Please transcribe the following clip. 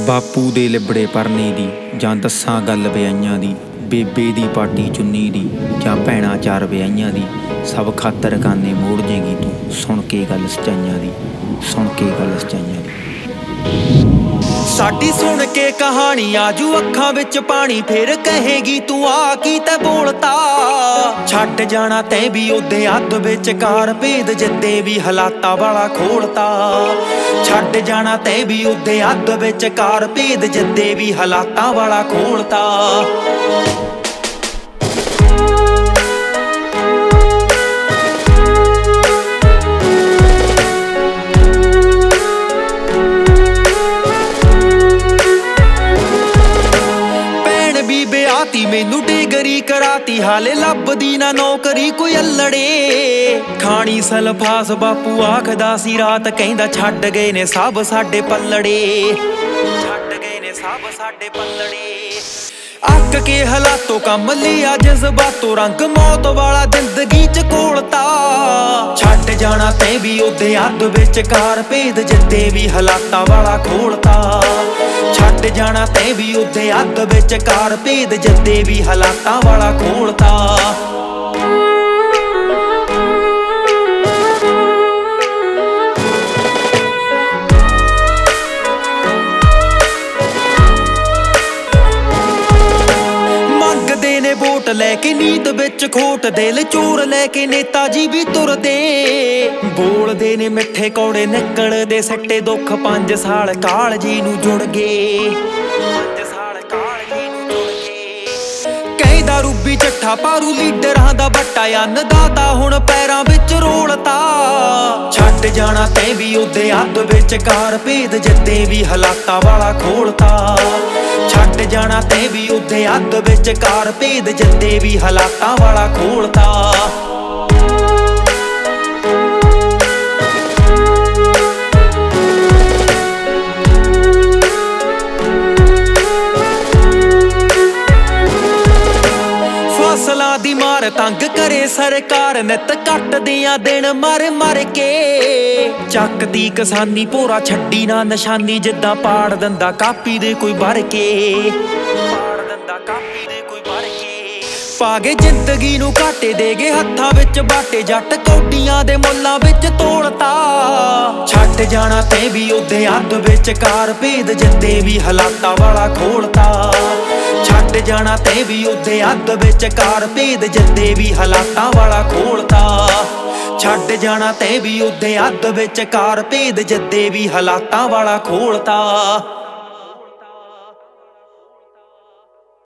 बापू दे लिबड़े परने दी जां दस्सां गल विआइयां दी, बेबे दी पाटी चुन्नी दी जां भैणां चार विआइयां दी, सब खातर गाने मोड़ जेगी तू सुन के गल सचाइयां दी, सुन के गल सचाइयां दी। साडी सुन के कहानी आजू अखां विच पानी, फिर कहेगी तू आ की ते बोलता। छड्ड जाना तैं भी ओदे अध विचकार भेद, जिद्दे भी हालातां वाला खोलता। छड्ड जाना तैं भी ओदे अध विचकार भेद, जिद्दे भी हालातां वाला खोलता। मैनू डिगरी कराती, हाले लभदी ना नौकरी कोई अल्लड़े। खानी सलफास बापू आखदा सी रात, कहंदा छड्ड गए ने सब साडे पल्लड़े, छड्ड गए ने सब साडे पल्लड़े। अक के हालातों कम लिया जज्बातों, रंग मौत वाला जिंदगी च घोलता। छड्ड जाना तैं भी ओदे अध विचकार भेद, जिद्दे भी हालातां वाला खोलता। छड्ड जाना तैं भी ओदे अध विचकार भेद, जिद्दे भी हालातां वाला खोलता। वोट लैके नीत विच खोट, दिल चोर लैके नेता जी भी तुरदे। बोलदे ने मिठे कौड़े निकलदे सिट्टे दुख, 5 साल काल जी नूं जुड़ गए, 5 साल काल जी नूं जुड़ गए। कहंदा रूबी चट्ठा पारू लीडरां दा बट्टा, अन्नदाता हुण पैरां विच रोलता। छड्ड जाना तैं भी ओदे अध विचकार भेद, जिद्दे भी हालातां वाला खोलता। छड्ड जाना तैं भी ओदे अध विचकार भेद, जिद्दे भी हालातां वाला खोलता। फसलां दी मार तंग करे सरकार, नित कटदियां दिन मर मर के। ਚੱਕਦੀ किसानी भोरा छड्डी ना निशानी, जिद्दां पाड़ दिंदा कापी दे कोई भर के, पाड़ दिंदा कापी दे कोई भर के। पागे जिंदगी नूं घाटे दे गए हत्थां विच बाटे, जट कौडियां दे मुल्लां विच तोड़ता। छड्ड जाना तैं भी ओदे अध विचकार भेद, जिद्दे भी हालातां वाला खोलता। छड्ड जाना तैं भी ओदे अध विचकार भेद, जिद्दे भी हालातां वाला खोलता। छड्ड जाना तैं भी ओदे अध विचकार भेद, जिद्दे भी हालातां वाला खोलता।